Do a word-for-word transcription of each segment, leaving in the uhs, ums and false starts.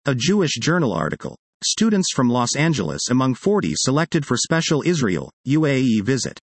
A Jewish Journal article. Students from Los Angeles among forty selected for special Israel, U A E visit.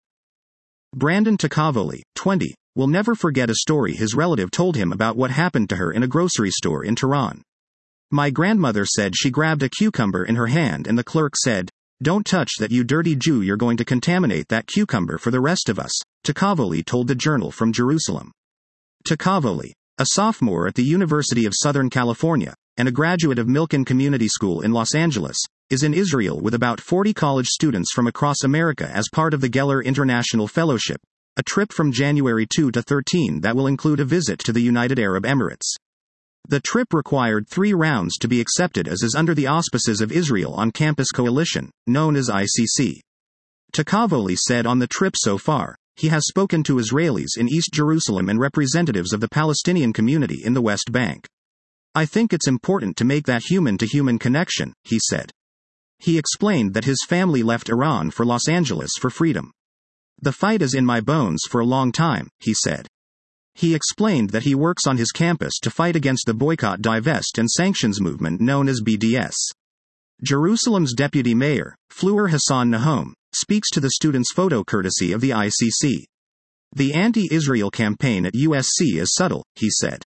Brandon Takavoli, twenty, will never forget a story his relative told him about what happened to her in a grocery store in Tehran. My grandmother said she grabbed a cucumber in her hand and the clerk said, "Don't touch that, you dirty Jew, you're going to contaminate that cucumber for the rest of us," Takavoli told the Journal from Jerusalem. Takavoli, a sophomore at the University of Southern California, and a graduate of Milken Community School in Los Angeles, is in Israel with about forty college students from across America as part of the Geller International Fellowship, a trip from January second to thirteenth that will include a visit to the United Arab Emirates. The trip required three rounds to be accepted, as is under the auspices of Israel on Campus Coalition, known as I C C. Takavoli said on the trip so far, he has spoken to Israelis in East Jerusalem and representatives of the Palestinian community in the West Bank. "I think it's important to make that human-to-human connection," he said. He explained that his family left Iran for Los Angeles for freedom. "The fight is in my bones for a long time," he said. He explained that he works on his campus to fight against the boycott, divest and sanctions movement known as B D S. Jerusalem's deputy mayor, Fleur Hassan Nahom, speaks to the students' photo courtesy of the I C C. "The anti-Israel campaign at U S C is subtle," he said.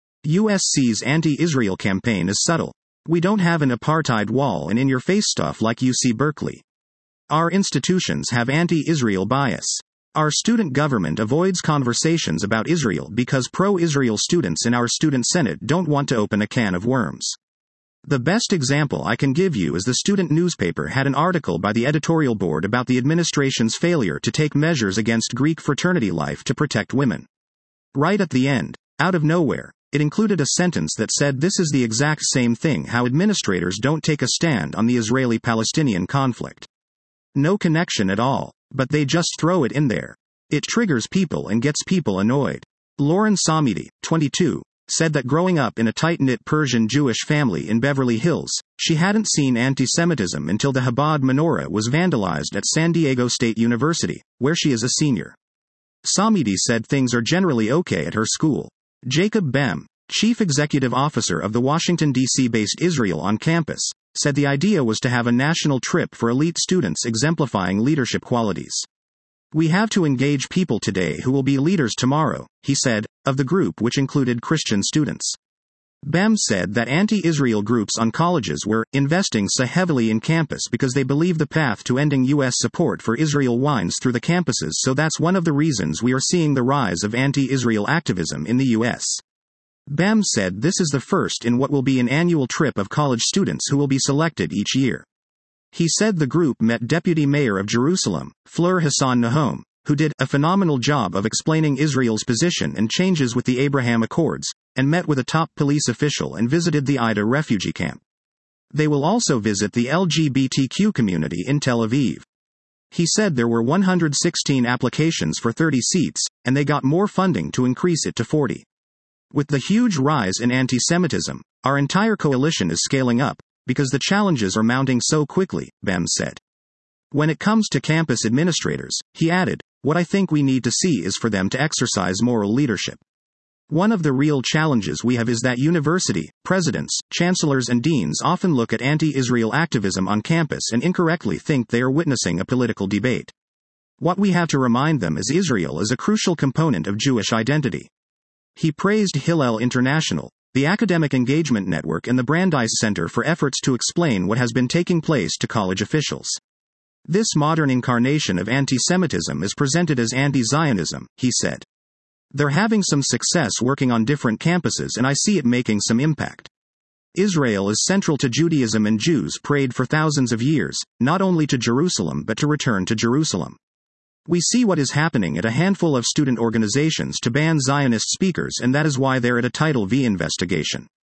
U S C's anti-Israel campaign is subtle. We don't have an apartheid wall and in-your-face stuff like U C Berkeley. Our institutions have anti-Israel bias. Our student government avoids conversations about Israel because pro-Israel students in our student senate don't want to open a can of worms. The best example I can give you is the student newspaper had an article by the editorial board about the administration's failure to take measures against Greek fraternity life to protect women. Right at the end, out of nowhere, it included a sentence that said this is the exact same thing how administrators don't take a stand on the Israeli-Palestinian conflict. No connection at all, but they just throw it in there. It triggers people and gets people annoyed. Lauren Samidi, twenty-two, said that growing up in a tight-knit Persian Jewish family in Beverly Hills, she hadn't seen anti-Semitism until the Chabad menorah was vandalized at San Diego State University, where she is a senior. Samidi said things are generally okay at her school. Jacob Bem, chief executive officer of the Washington, D C-based Israel on campus, said the idea was to have a national trip for elite students exemplifying leadership qualities. "We have to engage people today who will be leaders tomorrow," he said, of the group which included Christian students. Bem said that anti-Israel groups on colleges were investing so heavily in campus because they believe the path to ending U S support for Israel winds through the campuses, so that's one of the reasons we are seeing the rise of anti-Israel activism in the U S. Bem said this is the first in what will be an annual trip of college students who will be selected each year. He said the group met Deputy Mayor of Jerusalem, Fleur Hassan Nahom, who did a phenomenal job of explaining Israel's position and changes with the Abraham Accords, and met with a top police official and visited the Ida refugee camp. They will also visit the L G B T Q community in Tel Aviv. He said there were one hundred sixteen applications for thirty seats, and they got more funding to increase it to forty. "With the huge rise in anti-Semitism, our entire coalition is scaling up, because the challenges are mounting so quickly," Bem said. When it comes to campus administrators, he added, "What I think we need to see is for them to exercise moral leadership. One of the real challenges we have is that university presidents, chancellors and deans often look at anti-Israel activism on campus and incorrectly think they are witnessing a political debate. What we have to remind them is Israel is a crucial component of Jewish identity." He praised Hillel International, the academic engagement network, and the Brandeis Center for efforts to explain what has been taking place to college officials. "This modern incarnation of anti-Semitism is presented as anti-Zionism," he said. "They're having some success working on different campuses and I see it making some impact. Israel is central to Judaism and Jews prayed for thousands of years, not only to Jerusalem but to return to Jerusalem. We see what is happening at a handful of student organizations to ban Zionist speakers, and that is why they're at a Title V investigation.